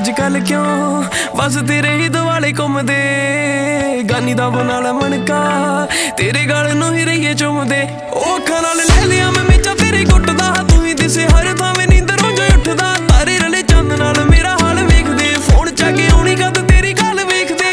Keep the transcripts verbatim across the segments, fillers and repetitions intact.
कल क्यों बस तेरे ही दुआले घूमदे गानी दा बना ला मनका तेरे गल नूं ही रहिए चुमदे ओ अखां नाल ले लिया मैं मेचा तेरे गुट्टदा तू ही दिसे हर थावें नींदरों जो उठदा तारे रले चंद नाल मेरा हाल वेखदे फोन चके आउणी कद तेरी गल वेखदे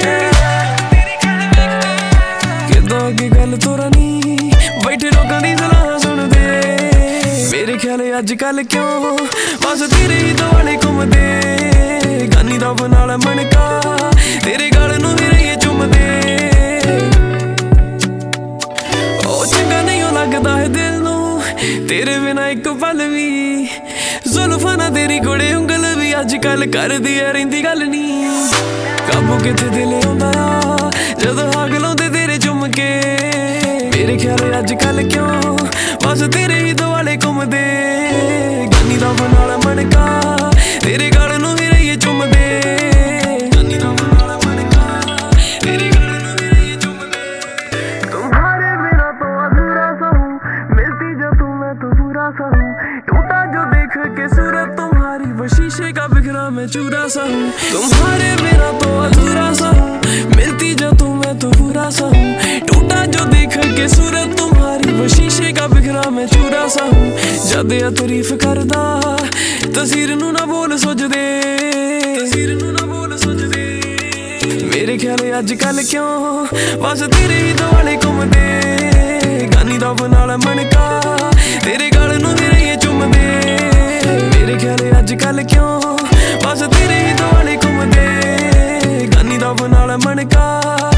किदां की गल तोरा नी बैठे लोकां दी सलाह सुणदे मेरे ख्याल अज कल क्यों बस तेरे ही दुआले घूमदे गानी दा बना ला मनका तेरे गल नूं ही रहिए चुमदे ओ चंगा नहीं लगदा है दिल नूं तेरे बिना एक पल भी जुल्फां नाल तेरी कुड़े उंगल भी अज कल करदी ऐ रहिंदी गल नी काबू किथे दिल आउंदा जदों अग लाउंदे तेरे चुम के मेरे ख्याल अज कल क्यों बस तेरे ही दुआले घूमदे गानी दा बना ला मनका तेरे गल नूं ही रहिए चुमदे गानी दा बना ला मनका तेरे गल नूं ही रहिए चुमदे तुम्हारे बिना तो अधूरा सा हूँ मिलती जो तू मैं तो पूरा सा हूँ टूटा जो देख के सूरत तुम्हारी वो शीशे का बिखरा मैं चूरा सा हूँ तुम्हारे बिना तो अधूरा सा हूँ मिलती जो तू मैं तो पूरा सा हूँ टूटा जो देख के सूरत तुम्हारी वो शीशे का बिखरा मैं चूरा सा हूँ जद या तारीफ करदा तस्वीर नूं ना बोल सोचदे तस्वीर नूं ना बोल सोचदे मेरे ख्याल अज कल क्यों बस तेरे ही दुआले घूमदे गानी दा बना ला मनका तेरे गल नूं ही रहिए चुमदे मेरे ख्याल अज कल क्यों बस तेरे ही दुआले घूमदे गानी दा बना ला मनका